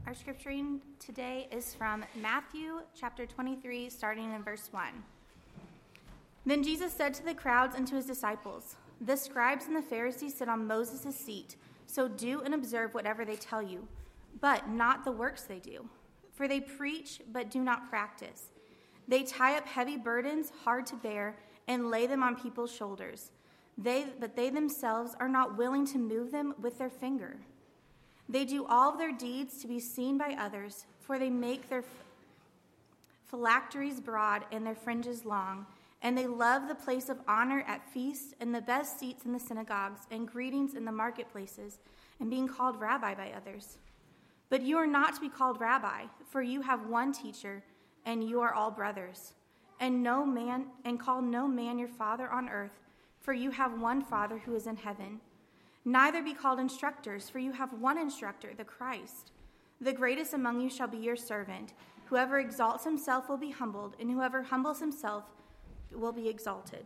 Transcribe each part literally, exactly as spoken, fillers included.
Our scripture reading today is from Matthew chapter twenty-three, starting in verse one. Then Jesus said to the crowds and to his disciples, "The scribes and the Pharisees sit on Moses' seat, so do and observe whatever they tell you, but not the works they do. For they preach, but do not practice. They tie up heavy burdens, hard to bear, and lay them on people's shoulders. They, but they themselves are not willing to move them with their finger. They do all of their deeds to be seen by others, for they make their phylacteries broad and their fringes long, and they love the place of honor at feasts and the best seats in the synagogues and greetings in the marketplaces and being called rabbi by others. But you are not to be called rabbi, for you have one teacher, and you are all brothers. And no man, and call no man your father on earth, for you have one Father who is in heaven. Neither be called instructors, for you have one instructor, the Christ. The greatest among you shall be your servant. Whoever exalts himself will be humbled, and whoever humbles himself will be exalted."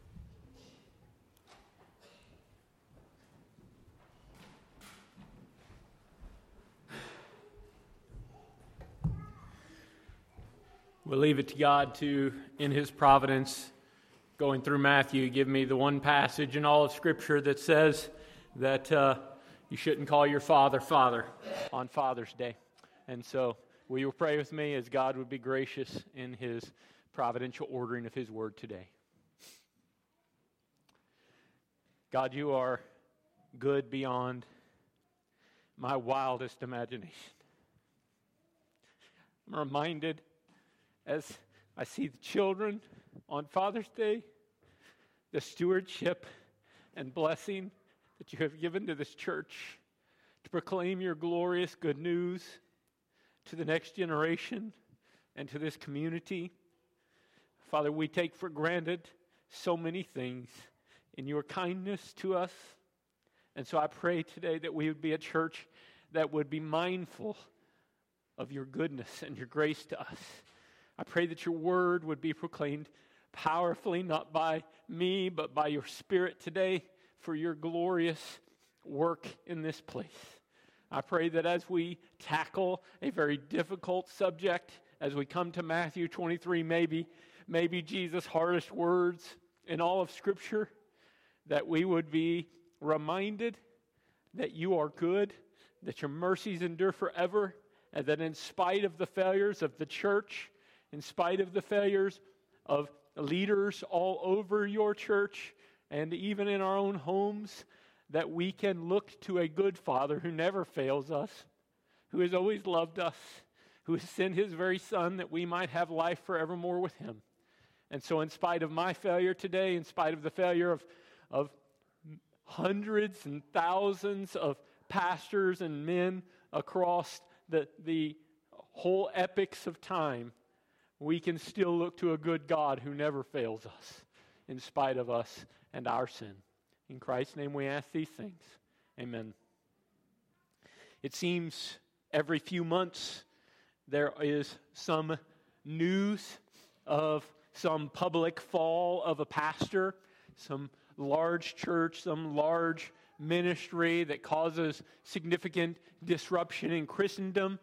We'll leave it to God to, in his providence, going through Matthew, give me the one passage in all of Scripture that says that uh, you shouldn't call your father father on Father's Day. And so, will you pray with me as God would be gracious in his providential ordering of his word today? God, you are good beyond my wildest imagination. I'm reminded as I see the children on Father's Day, the stewardship and blessing that you have given to this church to proclaim your glorious good news to the next generation and to this community. Father, we take for granted so many things in your kindness to us. And so I pray today that we would be a church that would be mindful of your goodness and your grace to us. I pray that your word would be proclaimed powerfully, not by me, but by your Spirit today for your glorious work in this place. I pray that as we tackle a very difficult subject, as we come to Matthew twenty-three, maybe, maybe Jesus' hardest words in all of Scripture, that we would be reminded that you are good, that your mercies endure forever, and that in spite of the failures of the church, in spite of the failures of leaders all over your church, and even in our own homes, that we can look to a good Father who never fails us, who has always loved us, who has sent his very Son that we might have life forevermore with him. And so in spite of my failure today, in spite of the failure of, of hundreds and thousands of pastors and men across the, the whole epochs of time, we can still look to a good God who never fails us in spite of us and our sin. In Christ's name we ask these things. Amen. It seems every few months there is some news of some public fall of a pastor, some large church, some large ministry that causes significant disruption in Christendom.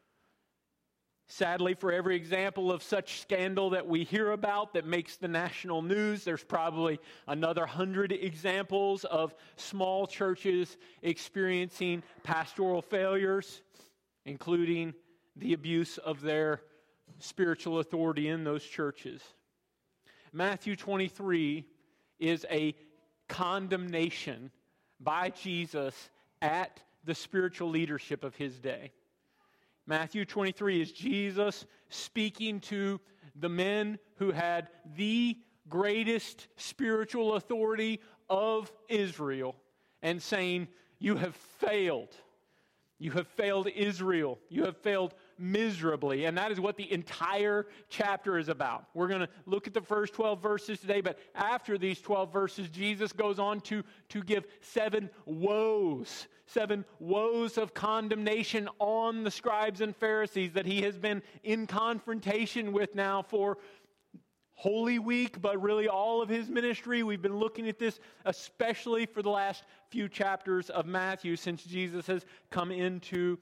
Sadly, for every example of such scandal that we hear about that makes the national news, there's probably another hundred examples of small churches experiencing pastoral failures, including the abuse of their spiritual authority in those churches. Matthew twenty-three is a condemnation by Jesus at the spiritual leadership of his day. Matthew twenty-three is Jesus speaking to the men who had the greatest spiritual authority of Israel and saying, "You have failed. You have failed Israel. You have failed miserably." And that is what the entire chapter is about. We're going to look at the first twelve verses today, but after these twelve verses, Jesus goes on to, to give seven woes, seven woes of condemnation on the scribes and Pharisees that he has been in confrontation with now for Holy Week, but really all of his ministry. We've been looking at this especially for the last few chapters of Matthew since Jesus has come into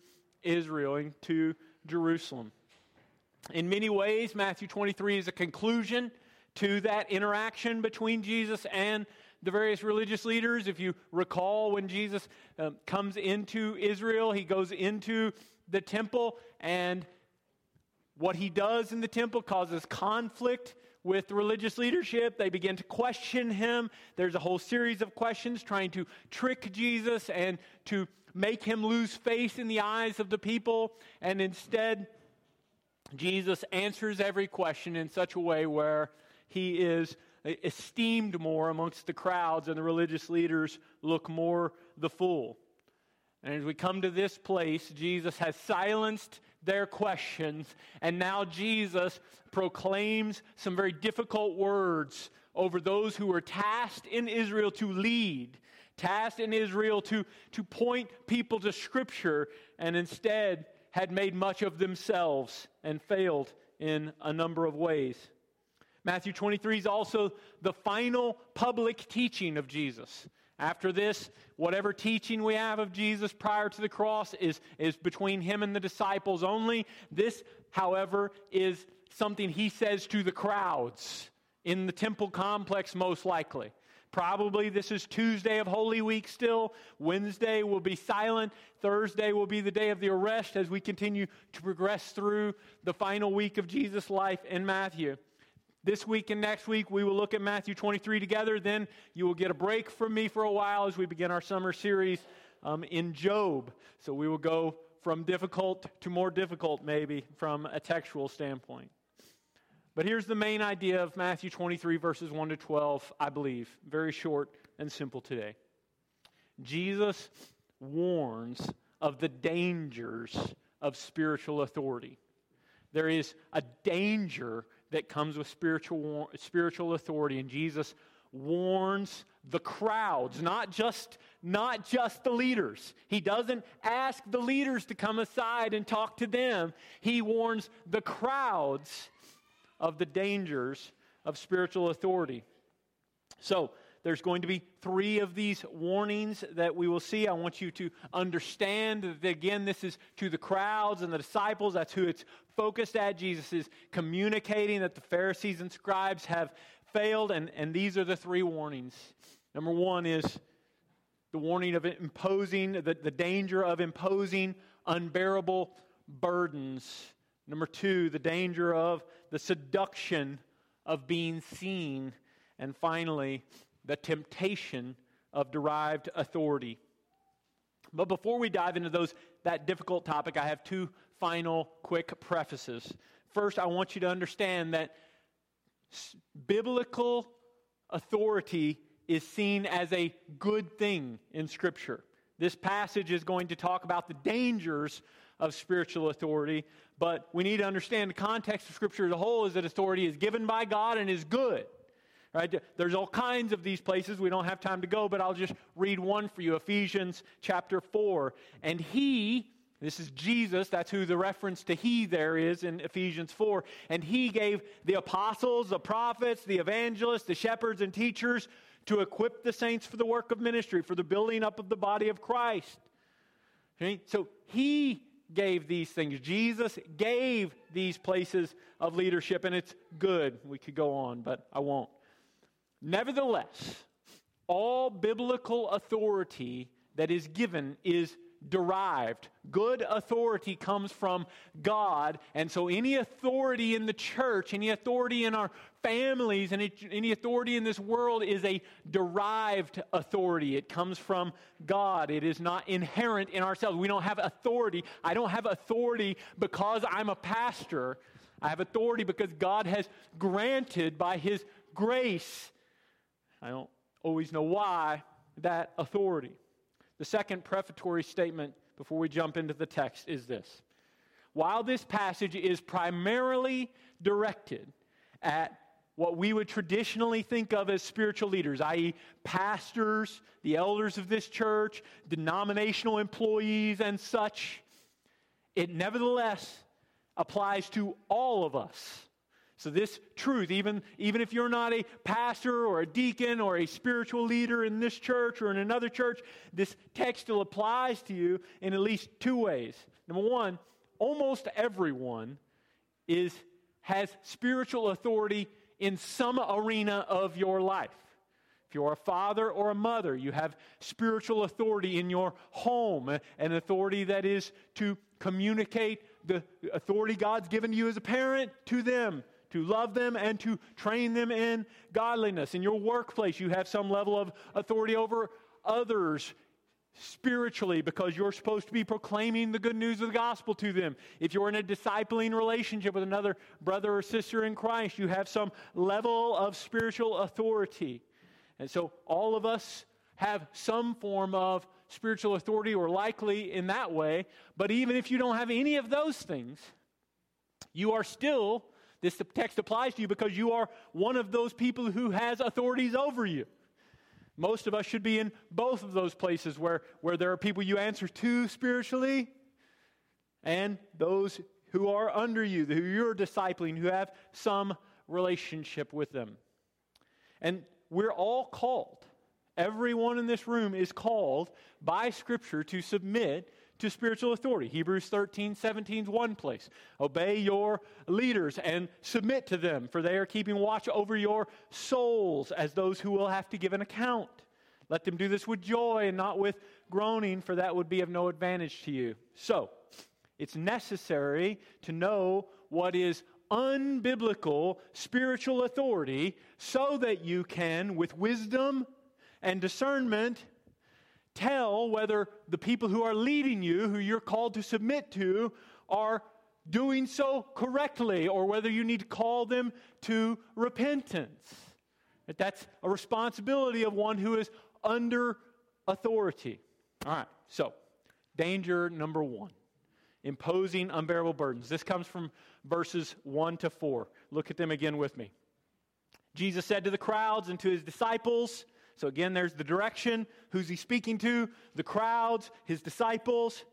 Israel into Jerusalem. In many ways, Matthew twenty-three is a conclusion to that interaction between Jesus and the various religious leaders. If you recall, when Jesus um, comes into Israel, he goes into the temple, and what he does in the temple causes conflict with the religious leadership. They begin to question him. There's a whole series of questions trying to trick Jesus and to make him lose face in the eyes of the people. And instead, Jesus answers every question in such a way where he is esteemed more amongst the crowds, and the religious leaders look more the fool. And as we come to this place, Jesus has silenced their questions, and now Jesus proclaims some very difficult words over those who were tasked in Israel to lead, tasked in Israel to, to point people to Scripture, and instead had made much of themselves and failed in a number of ways. Matthew twenty-three is also the final public teaching of Jesus. After this, whatever teaching we have of Jesus prior to the cross is, is between him and the disciples only. This, however, is something he says to the crowds in the temple complex, most likely. Probably this is Tuesday of Holy Week still. Wednesday will be silent. Thursday will be the day of the arrest as we continue to progress through the final week of Jesus' life in Matthew. This week and next week, we will look at Matthew twenty-three together. Then you will get a break from me for a while as we begin our summer series um, in Job. So we will go from difficult to more difficult, maybe, from a textual standpoint. But here's the main idea of Matthew twenty-three, verses one to twelve, I believe. Very short and simple today. Jesus warns of the dangers of spiritual authority. There is a danger that comes with spiritual spiritual authority, and Jesus warns the crowds, not just not just the leaders. He doesn't ask the leaders to come aside and talk to them. He warns the crowds of the dangers of spiritual authority. So, there's going to be three of these warnings that we will see. I want you to understand that, again, this is to the crowds and the disciples. That's who it's focused at. Jesus is communicating that the Pharisees and scribes have failed, and, and these are the three warnings. Number one is the warning of imposing, the, the danger of imposing unbearable burdens. Number two, the danger of the seduction of being seen. And finally, the temptation of derived authority. But before we dive into those that difficult topic, I have two final quick prefaces. First, I want you to understand that biblical authority is seen as a good thing in Scripture. This passage is going to talk about the dangers of spiritual authority, but we need to understand the context of Scripture as a whole is that authority is given by God and is good. Right? There's all kinds of these places. We don't have time to go, but I'll just read one for you. Ephesians chapter four. And he, this is Jesus, that's who the reference to he there is in Ephesians four. And he gave the apostles, the prophets, the evangelists, the shepherds and teachers to equip the saints for the work of ministry, for the building up of the body of Christ. Okay? So he gave these things. Jesus gave these places of leadership, and it's good. We could go on, but I won't. Nevertheless, all biblical authority that is given is derived. Good authority comes from God, and so any authority in the church, any authority in our families, and any authority in this world is a derived authority. It comes from God. It is not inherent in ourselves. We don't have authority. I don't have authority because I'm a pastor. I have authority because God has granted by His grace, I don't always know why, that authority. The second prefatory statement before we jump into the text is this. While this passage is primarily directed at what we would traditionally think of as spiritual leaders, that is pastors, the elders of this church, denominational employees and such, it nevertheless applies to all of us. So this truth, even, even if you're not a pastor or a deacon or a spiritual leader in this church or in another church, this text still applies to you in at least two ways. Number one, almost everyone is has spiritual authority in some arena of your life. If you're a father or a mother, you have spiritual authority in your home, an authority that is to communicate the authority God's given you as a parent to them, to love them and to train them in godliness. In your workplace, you have some level of authority over others spiritually because you're supposed to be proclaiming the good news of the gospel to them. If you're in a discipling relationship with another brother or sister in Christ, you have some level of spiritual authority. And so all of us have some form of spiritual authority, or likely in that way. But even if you don't have any of those things, you are still, this text applies to you because you are one of those people who has authorities over you. Most of us should be in both of those places where, where there are people you answer to spiritually and those who are under you, who you're discipling, who have some relationship with them. And we're all called. Everyone in this room is called by Scripture to submit to spiritual authority. Hebrews thirteen seventeen is one place. Obey your leaders and submit to them, for they are keeping watch over your souls as those who will have to give an account. Let them do this with joy and not with groaning, for that would be of no advantage to you. So, it's necessary to know what is unbiblical spiritual authority so that you can, with wisdom and discernment, tell whether the people who are leading you, who you're called to submit to, are doing so correctly, or whether you need to call them to repentance. That's a responsibility of one who is under authority. All right, so danger number one. Imposing unbearable burdens. This comes from verses one to four. Look at them again with me. Jesus said to the crowds and to his disciples, so again, there's the direction. Who's he speaking to? The crowds, his disciples.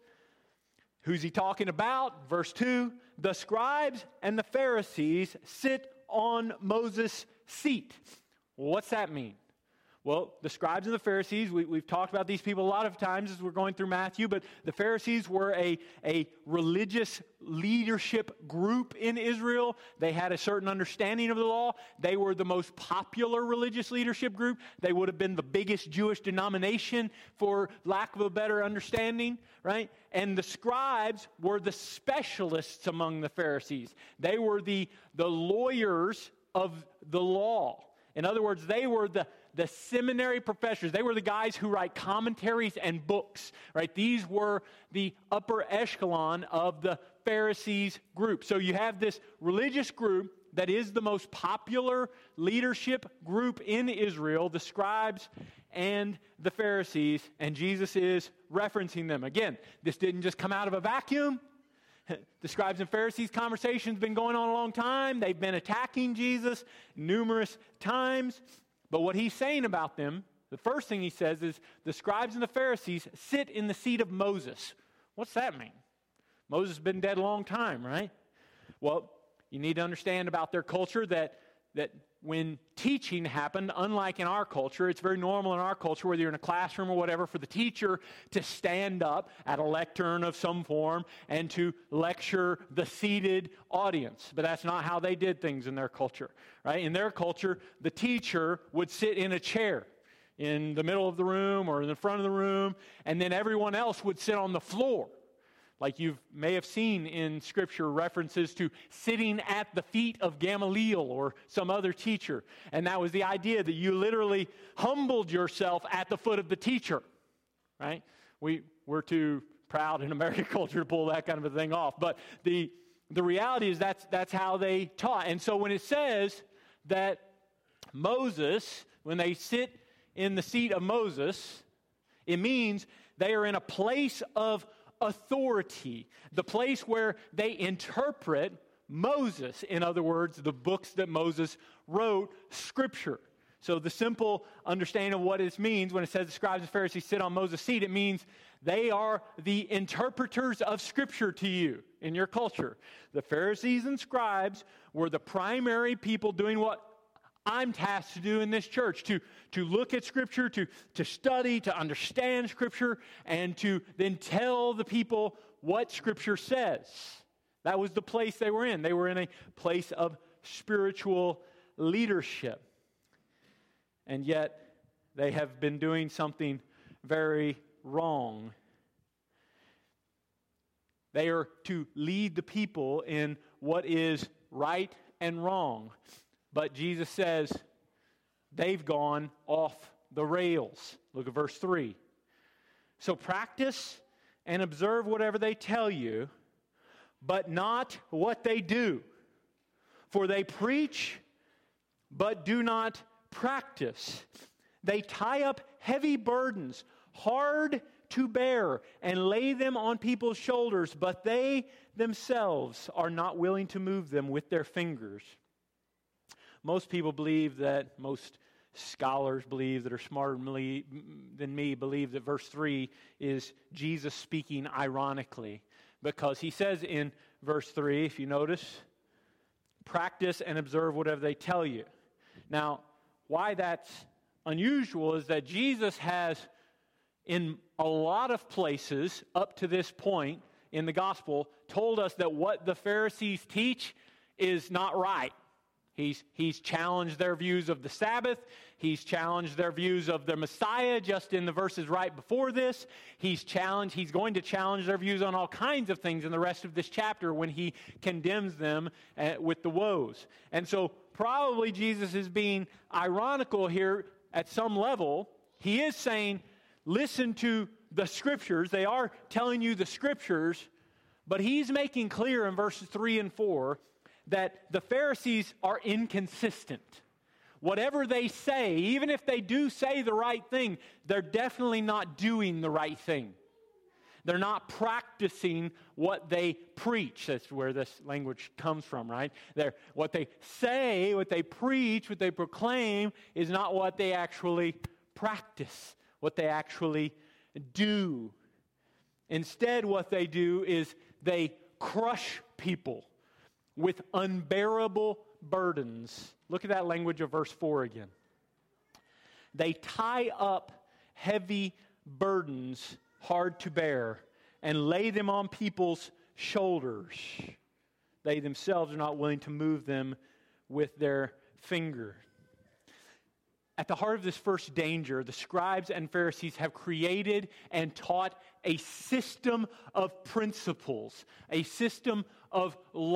Who's he talking about? Verse two, the scribes and the Pharisees sit on Moses' seat. Well, what's that mean? Well, the scribes and the Pharisees, we, we've talked about these people a lot of times as we're going through Matthew, but the Pharisees were a, a religious leadership group in Israel. They had a certain understanding of the law. They were the most popular religious leadership group. They would have been the biggest Jewish denomination, for lack of a better understanding, right? And the scribes were the specialists among the Pharisees. They were the, the lawyers of the law. In other words, they were the The seminary professors. They were the guys who write commentaries and books, right? These were the upper echelon of the Pharisees group. So you have this religious group that is the most popular leadership group in Israel, the scribes and the Pharisees, and Jesus is referencing them. Again, this didn't just come out of a vacuum. The scribes and Pharisees conversation's been going on a long time. They've been attacking Jesus numerous times. But what he's saying about them, the first thing he says is, the scribes and the Pharisees sit in the seat of Moses. What's that mean? Moses has been dead a long time, right? Well, you need to understand about their culture that, that when teaching happened, unlike in our culture, it's very normal in our culture, whether you're in a classroom or whatever, for the teacher to stand up at a lectern of some form and to lecture the seated audience. But that's not how they did things in their culture, right? In their culture, the teacher would sit in a chair in the middle of the room or in the front of the room, and then everyone else would sit on the floor. Like you may have seen in Scripture references to sitting at the feet of Gamaliel or some other teacher. And that was the idea, that you literally humbled yourself at the foot of the teacher, right? We, we're too proud in American culture to pull that kind of a thing off. But the, the reality is that's, that's how they taught. And so when it says that Moses, when they sit in the seat of Moses, it means they are in a place of authority, the place where they interpret Moses, in other words, the books that Moses wrote, Scripture. So the simple understanding of what it means when it says the scribes and Pharisees sit on Moses' seat, it means They are the interpreters of Scripture to you in your culture. The Pharisees and scribes were the primary people doing what I'm tasked to do in this church, to, to look at Scripture, to, to study, to understand Scripture, and to then tell the people what Scripture says. That was the place they were in. They were in a place of spiritual leadership. And yet, they have been doing something very wrong. They are to lead the people in what is right and wrong. But Jesus says they've gone off the rails. Look at verse three. So practice and observe whatever they tell you, but not what they do. For they preach, but do not practice. They tie up heavy burdens, hard to bear, and lay them on people's shoulders, but they themselves are not willing to move them with their fingers. Most people believe that, most scholars believe that are smarter than me, believe that verse three is Jesus speaking ironically. Because he says in verse three, if you notice, practice and observe whatever they tell you. Now, why that's unusual is that Jesus has, in a lot of places up to this point in the gospel, told us that what the Pharisees teach is not right. He's, he's challenged their views of the Sabbath. He's challenged their views of the Messiah just in the verses right before this. He's challenged, he's going to challenge their views on all kinds of things in the rest of this chapter when he condemns them uh, with the woes. And so probably Jesus is being ironical here at some level. He is saying, listen to the Scriptures. They are telling you the Scriptures, but he's making clear in verses three and four that the Pharisees are inconsistent. Whatever they say, even if they do say the right thing, they're definitely not doing the right thing. They're not practicing what they preach. That's where this language comes from, right? They're, what they say, what they preach, what they proclaim is not what they actually practice, what they actually do. Instead, what they do is they crush people with unbearable burdens. Look at that language of verse four again. They tie up heavy burdens, hard to bear, and lay them on people's shoulders. They themselves are not willing to move them with their finger. At the heart of this first danger, the scribes and Pharisees have created and taught a system of principles, a system of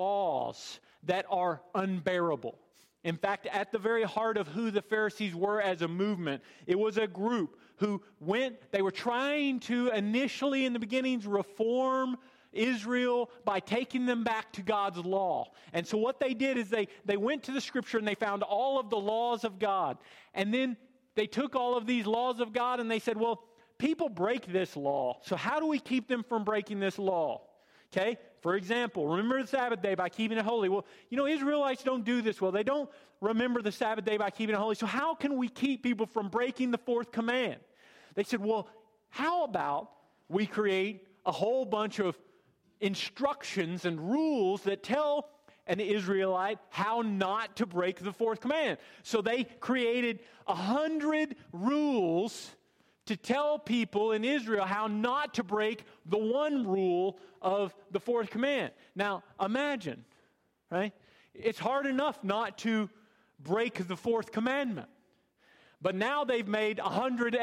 laws that are unbearable. In fact, at the very heart of who the Pharisees were as a movement, it was a group who went, they were trying to initially in the beginnings reform Israel by taking them back to God's law. And so what they did is they, they went to the Scripture and they found all of the laws of God. And then they took all of these laws of God and they said, well, people break this law. So how do we keep them from breaking this law? Okay, for example, remember the Sabbath day by keeping it holy. Well, you know, Israelites don't do this well. They don't remember the Sabbath day by keeping it holy. So how can we keep people from breaking the fourth command? They said, well, how about we create a whole bunch of instructions and rules that tell an Israelite how not to break the fourth command. So they created a hundred rules to tell people in Israel how not to break the one rule of the fourth command. Now, imagine, right? It's hard enough not to break the fourth commandment. But now they've made one hundred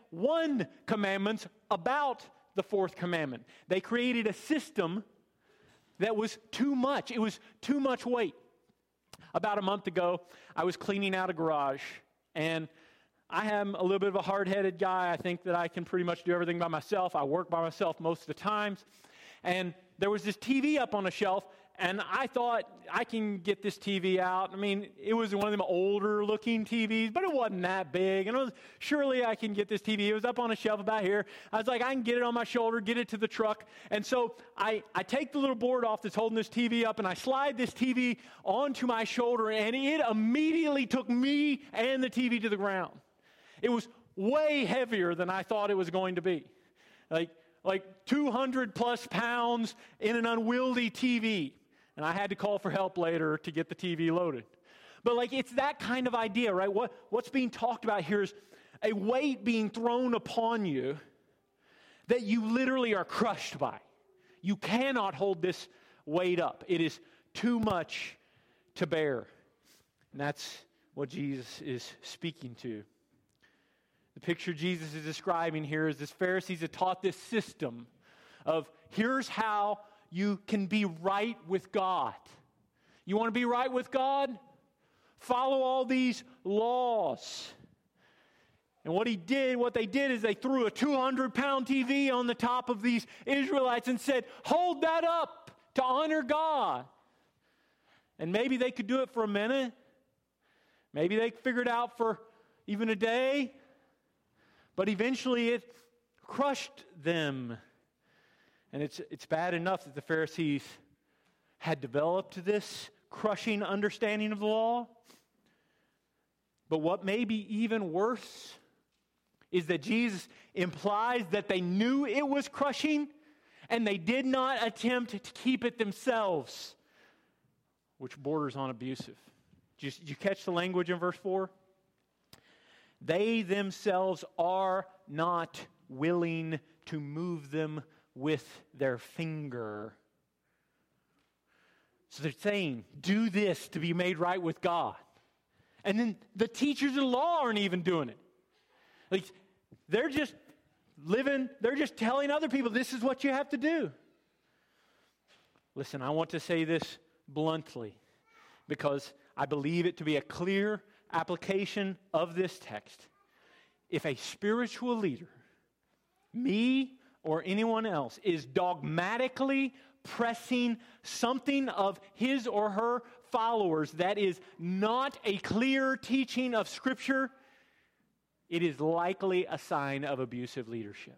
one commandments about the fourth commandment. They created a system that was too much. It was too much weight. About a month ago, I was cleaning out a garage, and I am a little bit of a hard-headed guy. I think that I can pretty much do everything by myself. I work by myself most of the times. And there was this T V up on a shelf, and I thought, I can get this T V out. I mean, it was one of them older-looking T Vs, but it wasn't that big. And I was, surely I can get this T V. It was up on a shelf about here. I was like, I can get it on my shoulder, get it to the truck. And so I, I take the little board off that's holding this T V up, and I slide this T V onto my shoulder, and it immediately took me and the T V to the ground. It was way heavier than I thought it was going to be. Like, like two hundred plus pounds in an unwieldy T V. And I had to call for help later to get the T V loaded. But like, it's that kind of idea, right? What, what's being talked about here is a weight being thrown upon you that you literally are crushed by. You cannot hold this weight up. It is too much to bear. And that's what Jesus is speaking to. The picture Jesus is describing here is this Pharisees had taught this system of here's how you can be right with God. You want to be right with God? Follow all these laws. And what he did, what they did is they threw a two hundred pound T V on the top of these Israelites and said, hold that up to honor God. And maybe they could do it for a minute. Maybe they figured it out for even a day. But eventually it crushed them. And it's, it's bad enough that the Pharisees had developed this crushing understanding of the law. But what may be even worse is that Jesus implies that they knew it was crushing and they did not attempt to keep it themselves, which borders on abusive. Did you, did you catch the language in verse four? They themselves are not willing to move them with their finger. So they're saying, do this to be made right with God. And then the teachers of the law aren't even doing it. Like, they're just living, they're just telling other people, this is what you have to do. Listen, I want to say this bluntly because I believe it to be a clear application of this text. If a spiritual leader, me or anyone else, is dogmatically pressing something of his or her followers that is not a clear teaching of Scripture, it is likely a sign of abusive leadership.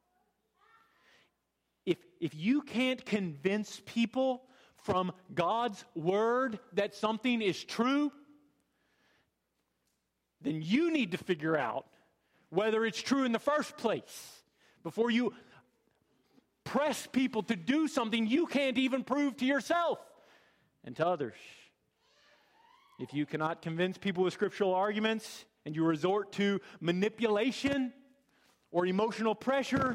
If, if you can't convince people from God's Word that something is true, then you need to figure out whether it's true in the first place before you press people to do something you can't even prove to yourself and to others. If you cannot convince people with scriptural arguments and you resort to manipulation or emotional pressure,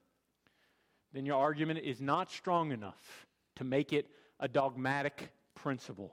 then your argument is not strong enough to make it a dogmatic principle.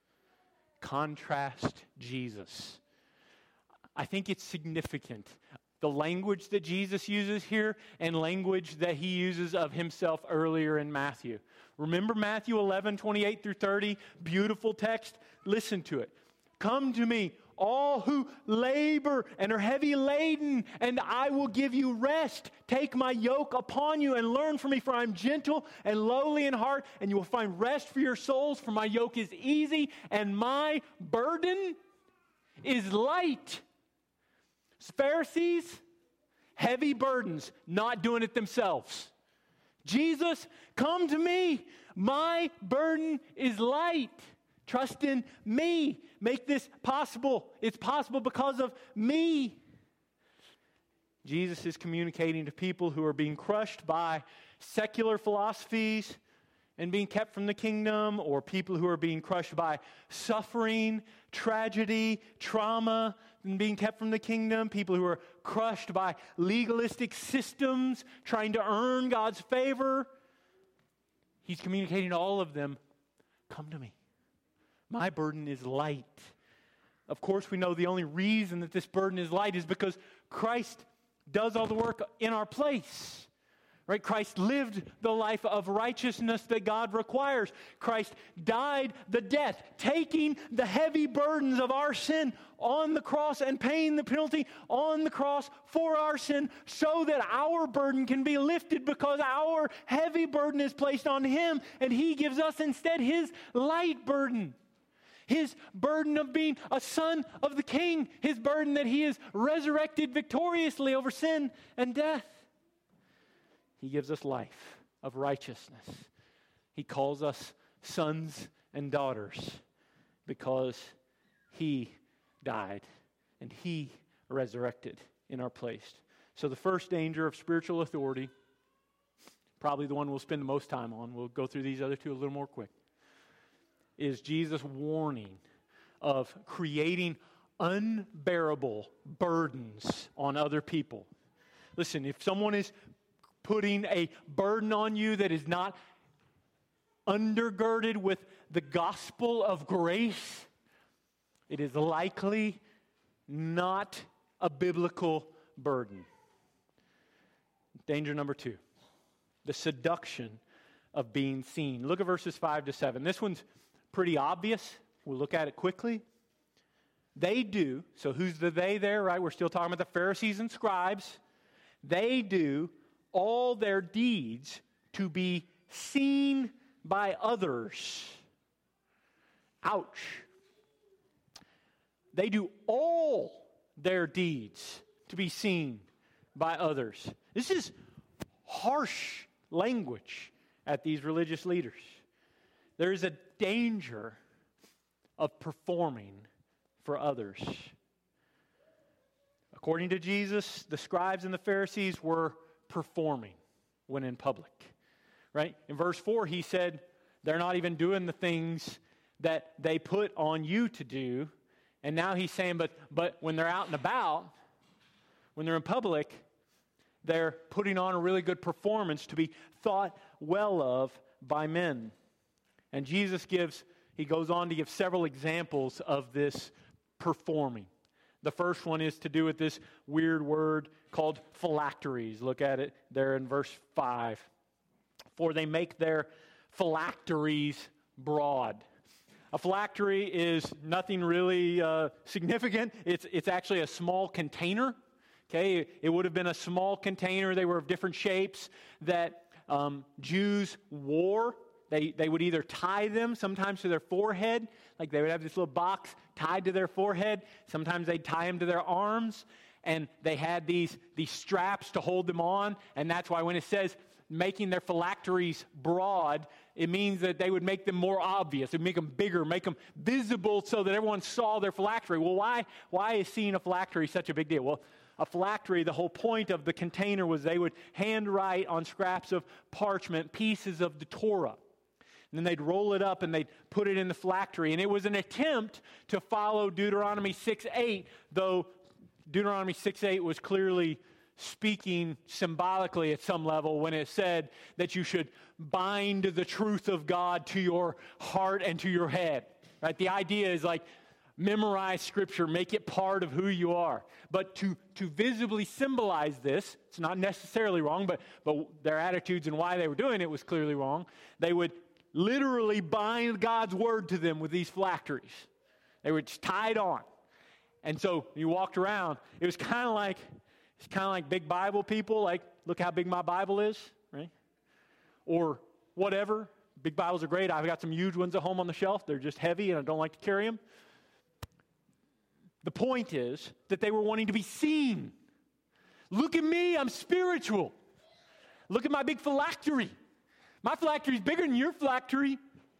Contrast Jesus. I think it's significant. The language that Jesus uses here and language that he uses of himself earlier in Matthew. Remember Matthew eleven, twenty-eight through thirty? Beautiful text. Listen to it. Come to me, all who labor and are heavy laden, and I will give you rest. Take my yoke upon you and learn from me, for I am gentle and lowly in heart, and you will find rest for your souls, for my yoke is easy and my burden is light. Pharisees, heavy burdens, not doing it themselves. Jesus, come to me. My burden is light. Trust in me. Make this possible. It's possible because of me. Jesus is communicating to people who are being crushed by secular philosophies and being kept from the kingdom, or people who are being crushed by suffering, tragedy, trauma, and being kept from the kingdom, people who are crushed by legalistic systems, trying to earn God's favor. He's communicating to all of them, come to me. My burden is light. Of course, we know the only reason that this burden is light is because Christ does all the work in our place. Right? Christ lived the life of righteousness that God requires. Christ died the death, taking the heavy burdens of our sin on the cross and paying the penalty on the cross for our sin so that our burden can be lifted, because our heavy burden is placed on him and he gives us instead his light burden. His burden of being a son of the King. His burden that he is resurrected victoriously over sin and death. He gives us life of righteousness. He calls us sons and daughters because he died and he resurrected in our place. So the first danger of spiritual authority probably the one we'll spend the most time on, we'll go through these other two a little more quick, is Jesus' warning of creating unbearable burdens on other people. Listen, if someone is putting a burden on you that is not undergirded with the gospel of grace, it is likely not a biblical burden. Danger number two, the seduction of being seen. Look at verses five to seven. This one's pretty obvious. We'll look at it quickly. They do, so who's the they there, right? We're still talking about the Pharisees and scribes. They do all their deeds to be seen by others. Ouch. They do all their deeds to be seen by others. This is harsh language at these religious leaders. There is a danger of performing for others. According to Jesus, the scribes and the Pharisees were performing when in public. Right? In verse four, he said, they're not even doing the things that they put on you to do. And now he's saying, but, but when they're out and about, when they're in public, they're putting on a really good performance to be thought well of by men. And Jesus gives, he goes on to give several examples of this performing. The first one is to do with this weird word called phylacteries. Look at it there in verse five. For they make their phylacteries broad. A phylactery is nothing really uh, significant. It's, it's actually a small container. Okay, it would have been a small container. They were of different shapes that um, Jews wore. They, they would either tie them sometimes to their forehead, like they would have this little box tied to their forehead. Sometimes they'd tie them to their arms, and they had these, these straps to hold them on. And that's why when it says making their phylacteries broad, it means that they would make them more obvious. It would make them bigger, make them visible so that everyone saw their phylactery. Well, why, why is seeing a phylactery such a big deal? Well, a phylactery, the whole point of the container was they would handwrite on scraps of parchment pieces of the Torah. And then they'd roll it up and they'd put it in the phylactery. And it was an attempt to follow Deuteronomy six eight, though Deuteronomy six eight was clearly speaking symbolically at some level when it said that you should bind the truth of God to your heart and to your head. Right? The idea is like, memorize Scripture, make it part of who you are. But to, to visibly symbolize this, it's not necessarily wrong, but, but their attitudes and why they were doing it was clearly wrong. They would literally bind God's word to them with these phylacteries. They were just tied on. And so you walked around, it was kind of like, it's kind of like big Bible people, like, look how big my Bible is, right? Or whatever. Big Bibles are great. I've got some huge ones at home on the shelf. They're just heavy and I don't like to carry them. The point is that they were wanting to be seen. Look at me, I'm spiritual. Look at my big phylactery. My phylactery is bigger than your phylactery.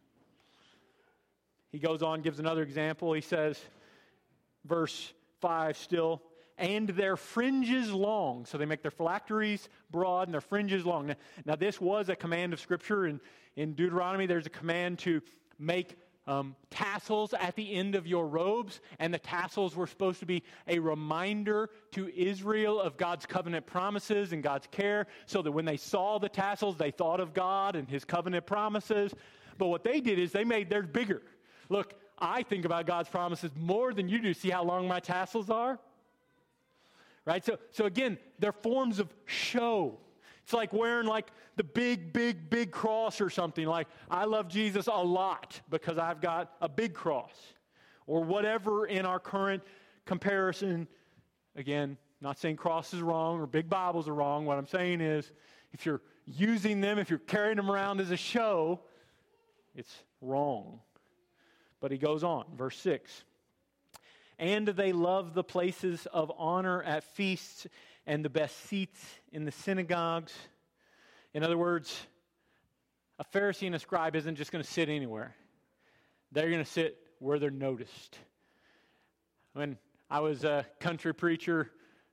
He goes on, gives another example. He says, verse five still, and their fringes long. So they make their phylacteries broad and their fringes long. Now, now this was a command of Scripture. In, in Deuteronomy, there's a command to make Um, tassels at the end of your robes, and the tassels were supposed to be a reminder to Israel of God's covenant promises and God's care, so that when they saw the tassels, they thought of God and His covenant promises. But what they did is they made theirs bigger. Look, I think about God's promises more than you do. See how long my tassels are? Right? So, so again, they're forms of show. It's like wearing like the big, big, big cross or something. Like, I love Jesus a lot because I've got a big cross. Or whatever in our current comparison. Again, not saying cross is wrong or big Bibles are wrong. What I'm saying is, if you're using them, if you're carrying them around as a show, it's wrong. But he goes on, verse six. And they love the places of honor at feasts and the best seats in the synagogues. In other words, a Pharisee and a scribe isn't just going to sit anywhere. They're going to sit where they're noticed. When I was a country preacher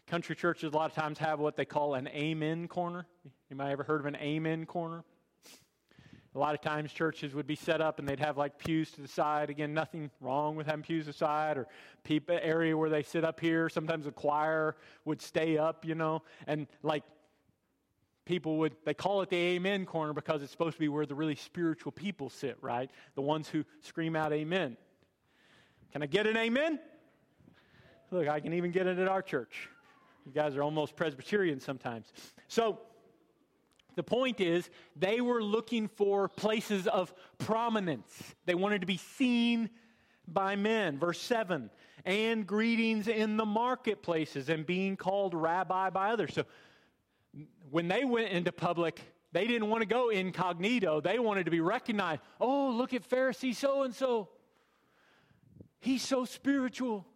Country churches a lot of times have what they call an amen corner. You might ever heard of an amen corner? A lot of times churches would be set up and they'd have like pews to the side. Again, nothing wrong with having pews to the side or people area where they sit up here. Sometimes the choir would stay up, you know, and like people would, they call it the amen corner because it's supposed to be where the really spiritual people sit, right? The ones who scream out amen. Can I get an amen? Look, I can even get it at our church. You guys are almost Presbyterian sometimes. So the point is, they were looking for places of prominence. They wanted to be seen by men. Verse seven, and greetings in the marketplaces and being called rabbi by others. So when they went into public, they didn't want to go incognito. They wanted to be recognized. Oh, look at Pharisee so-and-so. He's so spiritual.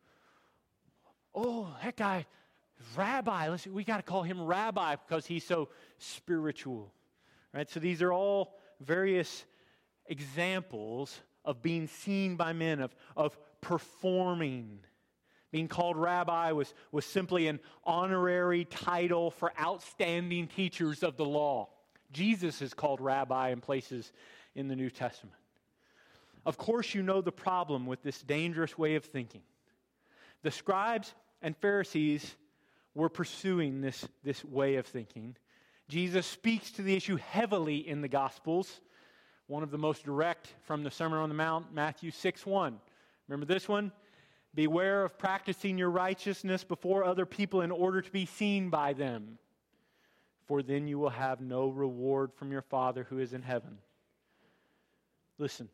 Oh, that guy, rabbi. Listen, we got to call him rabbi because he's so spiritual. Right? So these are all various examples of being seen by men, of, of performing. Being called rabbi was, was simply an honorary title for outstanding teachers of the law. Jesus is called rabbi in places in the New Testament. Of course, you know the problem with this dangerous way of thinking. The scribes and Pharisees were pursuing this, this way of thinking. Jesus speaks to the issue heavily in the Gospels. One of the most direct from the Sermon on the Mount, Matthew six one. Remember this one? Beware of practicing your righteousness before other people in order to be seen by them, for then you will have no reward from your Father who is in heaven. Listen,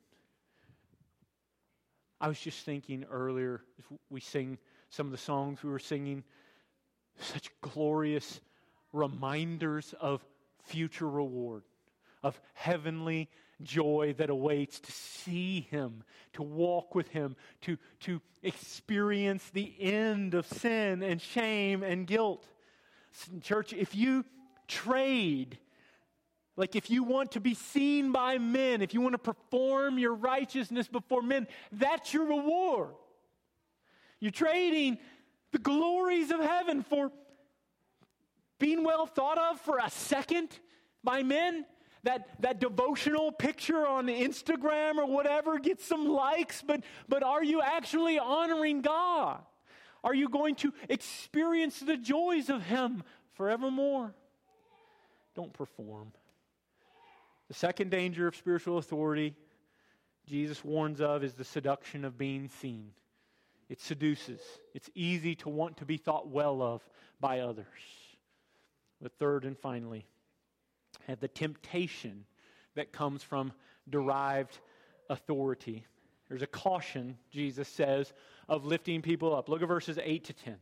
I was just thinking earlier, we sing some of the songs we were singing, such glorious reminders of future reward, of heavenly joy that awaits to see Him, to walk with Him, to, to experience the end of sin and shame and guilt. Church, if you trade, like if you want to be seen by men, if you want to perform your righteousness before men, that's your reward. You're trading the glories of heaven for being well thought of for a second by men. That, that devotional picture on Instagram or whatever gets some likes, but, but are you actually honoring God? Are you going to experience the joys of Him forevermore? Don't perform. The second danger of spiritual authority Jesus warns of is the seduction of being seen. It seduces. It's easy to want to be thought well of by others. The third and finally, and the temptation that comes from derived authority. There's a caution, Jesus says, of lifting people up. Look at verses eight to ten.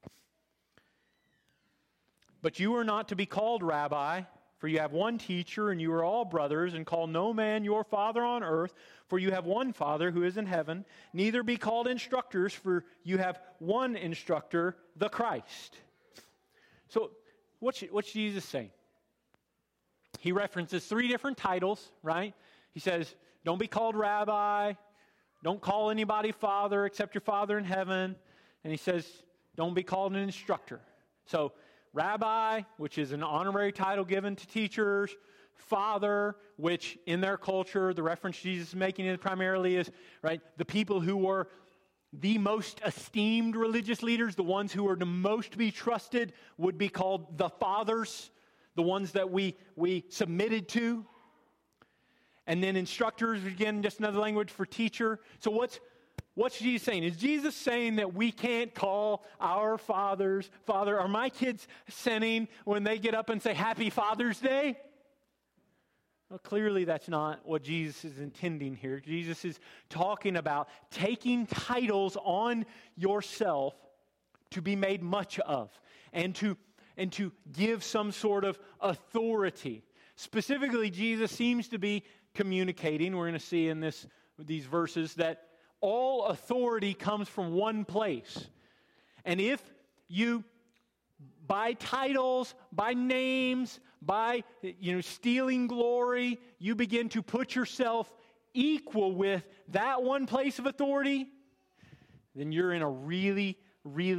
But you are not to be called rabbi, for you have one teacher, and you are all brothers, and call no man your father on earth, for you have one Father who is in heaven. Neither be called instructors, for you have one instructor, the Christ. So, what's, what's Jesus saying? He references three different titles, right? He says, don't be called rabbi. Don't call anybody father except your Father in heaven. And he says, don't be called an instructor. So, rabbi, which is an honorary title given to teachers. Father, which in their culture, the reference Jesus is making it primarily is, right, the people who were the most esteemed religious leaders, the ones who were the most to be trusted, would be called the fathers. The ones that we, we submitted to. And then instructors, again, just another language for teacher. So what's, what's Jesus saying? Is Jesus saying that we can't call our fathers, Father, are my kids sinning when they get up and say, Happy Father's Day? Well, clearly that's not what Jesus is intending here. Jesus is talking about taking titles on yourself to be made much of and to and to give some sort of authority. Specifically, Jesus seems to be communicating, we're going to see in this these verses, that all authority comes from one place. And if you, by titles, by names, by you know stealing glory, you begin to put yourself equal with that one place of authority, then you're in a really, really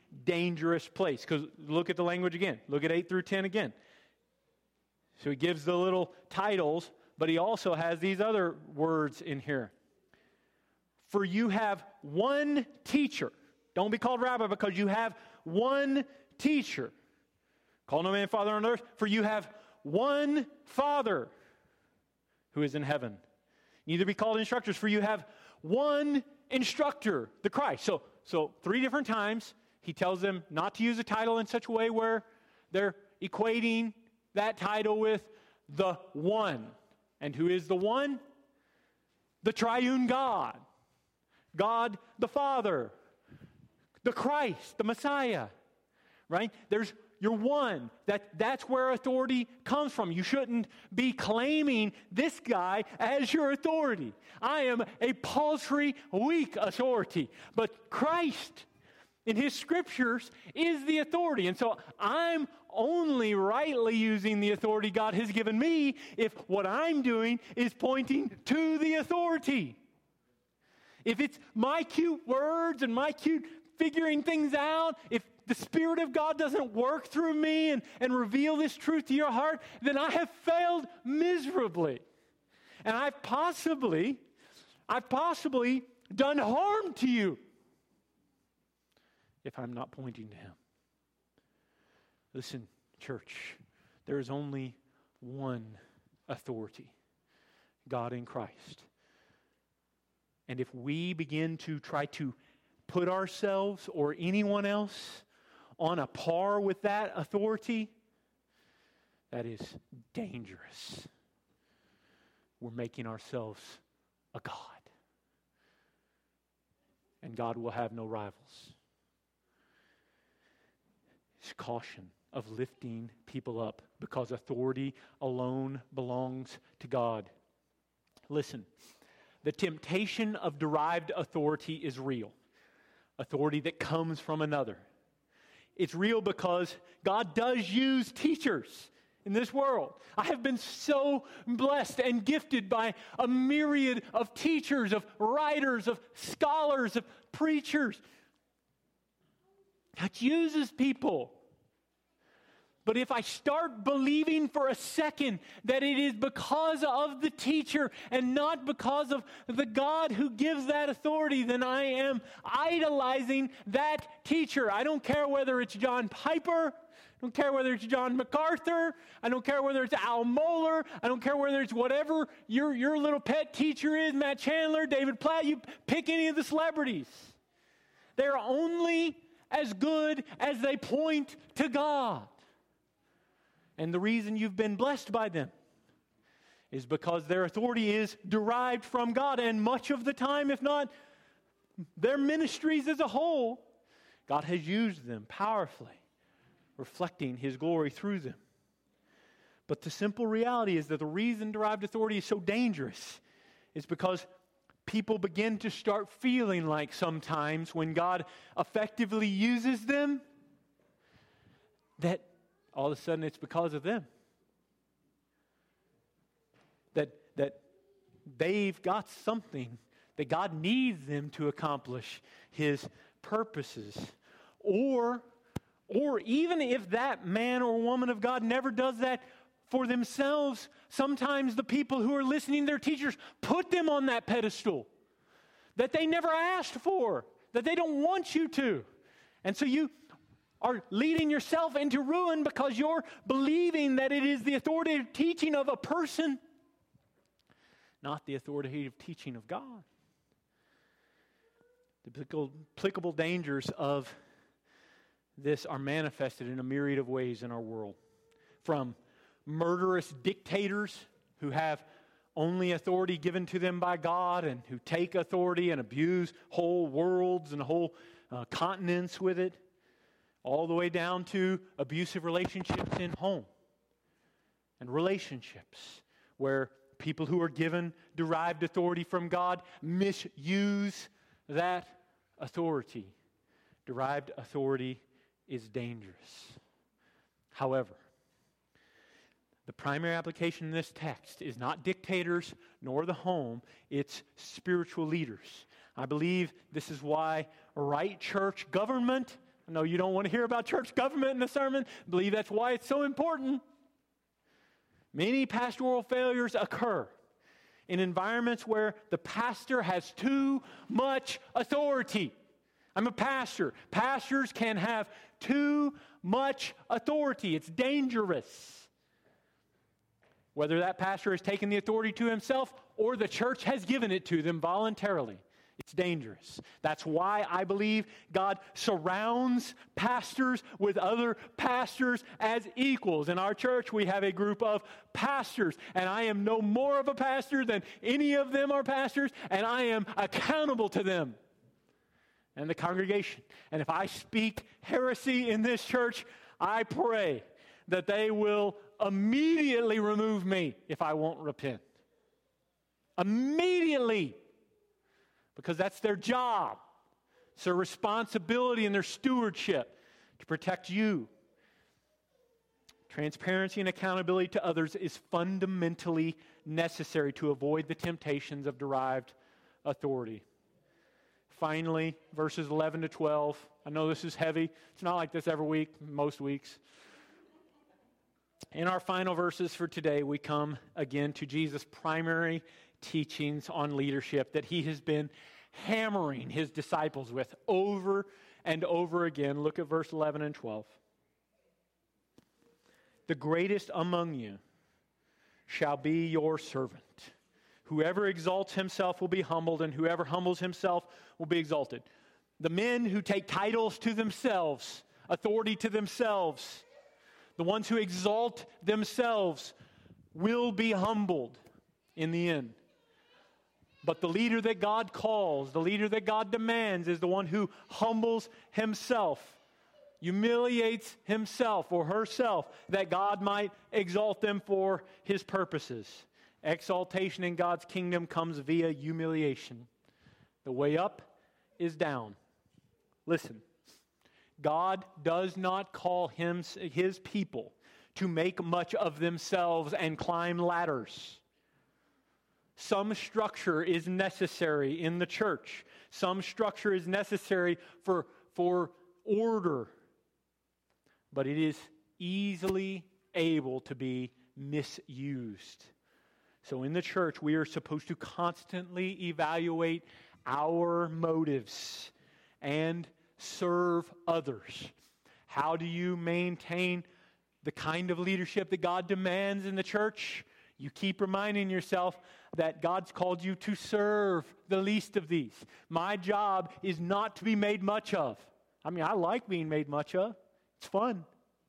dangerous place. Because look at the language again. Look at eight through ten again. So he gives the little titles, but he also has these other words in here. For you have one teacher. Don't be called rabbi because you have one teacher. Call no man father on earth, for you have one Father who is in heaven. Neither be called instructors, for you have one instructor, the Christ. So, so three different times he tells them not to use a title in such a way where they're equating that title with the one. And who is the one? The triune God. God the Father. The Christ, the Messiah. Right? There's You're one. That, that's where authority comes from. You shouldn't be claiming this guy as your authority. I am a paltry, weak authority. But Christ, in His Scriptures, is the authority. And so I'm only rightly using the authority God has given me if what I'm doing is pointing to the authority. If it's my cute words and my cute figuring things out, if the Spirit of God doesn't work through me and, and reveal this truth to your heart, then I have failed miserably. And I've possibly, I've possibly done harm to you if I'm not pointing to Him. Listen, church, there is only one authority, God in Christ. And if we begin to try to put ourselves or anyone else on a par with that authority, that is dangerous. We're making ourselves a God. And God will have no rivals. It's caution of lifting people up because authority alone belongs to God. Listen, the temptation of derived authority is real. Authority that comes from another. It's real because God does use teachers in this world. I have been so blessed and gifted by a myriad of teachers, of writers, of scholars, of preachers. God uses people. But if I start believing for a second that it is because of the teacher and not because of the God who gives that authority, then I am idolizing that teacher. I don't care whether it's John Piper. I don't care whether it's John MacArthur. I don't care whether it's Al Mohler. I don't care whether it's whatever your, your little pet teacher is, Matt Chandler, David Platt. You pick any of the celebrities. They're only as good as they point to God. And the reason you've been blessed by them is because their authority is derived from God. And much of the time, if not their ministries as a whole, God has used them powerfully, reflecting His glory through them. But the simple reality is that the reason derived authority is so dangerous is because people begin to start feeling like sometimes when God effectively uses them, that all of a sudden it's because of them. That, that they've got something that God needs them to accomplish His purposes. Or, or even if that man or woman of God never does that for themselves, sometimes the people who are listening to their teachers put them on that pedestal that they never asked for, that they don't want you to. And so you are leading yourself into ruin because you're believing that it is the authoritative teaching of a person, not the authoritative teaching of God. The applicable dangers of this are manifested in a myriad of ways in our world. From murderous dictators who have only authority given to them by God and who take authority and abuse whole worlds and whole uh, continents with it, all the way down to abusive relationships in home and relationships where people who are given derived authority from God misuse that authority. Derived authority is dangerous. However, the primary application in this text is not dictators nor the home, it's spiritual leaders. I believe this is why right church government, I know you don't want to hear about church government in the sermon. I believe that's why it's so important. Many pastoral failures occur in environments where the pastor has too much authority. I'm a pastor. Pastors can have too much authority. It's dangerous. Whether that pastor has taken the authority to himself or the church has given it to them voluntarily, it's dangerous. That's why I believe God surrounds pastors with other pastors as equals. In our church, we have a group of pastors, and I am no more of a pastor than any of them are pastors, and I am accountable to them and the congregation. And if I speak heresy in this church, I pray that they will immediately remove me if I won't repent. Immediately. Because that's their job. It's their responsibility and their stewardship to protect you. Transparency and accountability to others is fundamentally necessary to avoid the temptations of derived authority. Finally, verses eleven to twelve. I know this is heavy. It's not like this every week, most weeks. In our final verses for today, we come again to Jesus' primary teachings on leadership that he has been hammering his disciples with over and over again. Look at verse eleven and twelve. The greatest among you shall be your servant. Whoever exalts himself will be humbled, and whoever humbles himself will be exalted. The men who take titles to themselves, authority to themselves, the ones who exalt themselves will be humbled in the end. But the leader that God calls, the leader that God demands, is the one who humbles himself, humiliates himself or herself, that God might exalt them for his purposes. Exaltation in God's kingdom comes via humiliation. The way up is down. Listen, God does not call him, his people to make much of themselves and climb ladders. Some structure is necessary in the church. Some structure is necessary for, for order. But it is easily able to be misused. So in the church, we are supposed to constantly evaluate our motives and serve others. How do you maintain the kind of leadership that God demands in the church? You keep reminding yourself that God's called you to serve the least of these. My job is not to be made much of. I mean, I like being made much of. It's fun.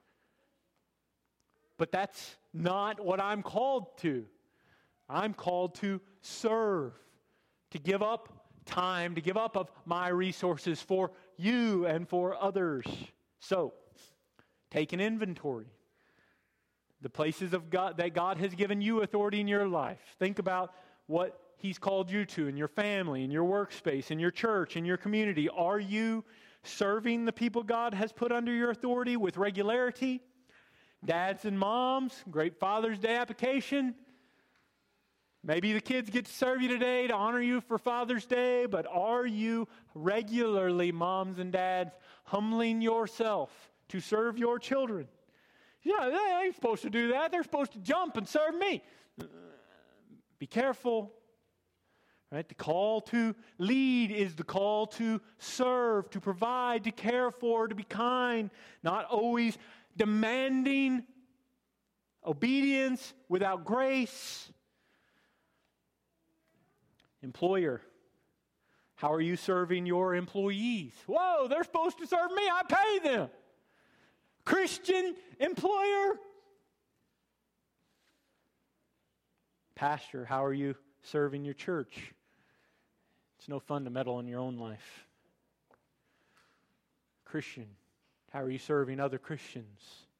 But that's not what I'm called to. I'm called to serve, to give up time, to give up of my resources for you and for others. So, take an inventory. The places of God that God has given you authority in your life. Think about what he's called you to in your family, in your workspace, in your church, in your community. Are you serving the people God has put under your authority with regularity? Dads and moms, great Father's Day application. Maybe the kids get to serve you today to honor you for Father's Day, but are you regularly, moms and dads, humbling yourself to serve your children? Yeah, they ain't supposed to do that. They're supposed to jump and serve me. Uh, be careful. Right? The call to lead is the call to serve, to provide, to care for, to be kind, not always demanding obedience without grace. Employer, how are you serving your employees? Whoa, they're supposed to serve me. I pay them. Christian employer. Pastor, how are you serving your church? It's no fun to meddle in your own life. Christian, how are you serving other Christians?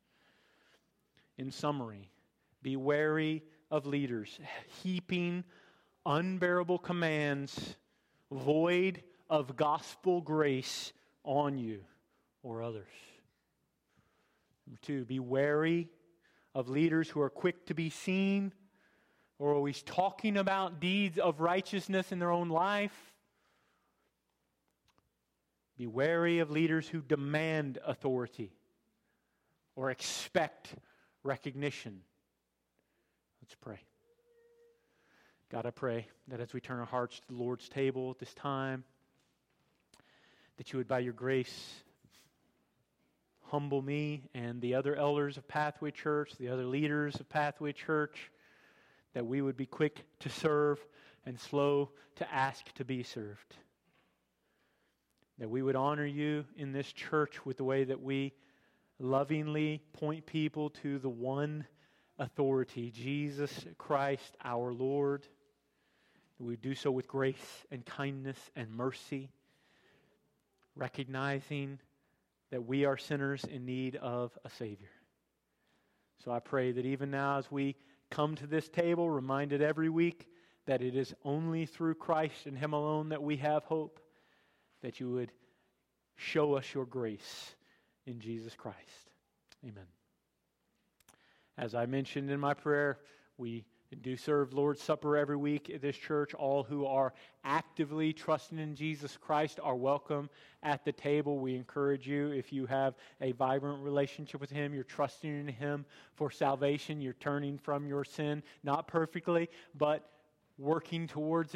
In summary, be wary of leaders heaping unbearable commands void of gospel grace on you or others. Number two, be wary of leaders who are quick to be seen or always talking about deeds of righteousness in their own life. Be wary of leaders who demand authority or expect recognition. Let's pray. God, I pray that as we turn our hearts to the Lord's table at this time, that you would, by your grace, humble me and the other elders of Pathway Church, the other leaders of Pathway Church, that we would be quick to serve and slow to ask to be served. That we would honor you in this church with the way that we lovingly point people to the one authority, Jesus Christ our Lord. That we do so with grace and kindness and mercy, recognizing that we are sinners in need of a Savior. So I pray that even now as we come to this table, reminded every week that it is only through Christ and Him alone that we have hope, that you would show us your grace in Jesus Christ. Amen. As I mentioned in my prayer, we do serve Lord's Supper every week at this church. All who are actively trusting in Jesus Christ are welcome at the table. We encourage you, if you have a vibrant relationship with Him, you're trusting in Him for salvation, you're turning from your sin, not perfectly, but working towards it.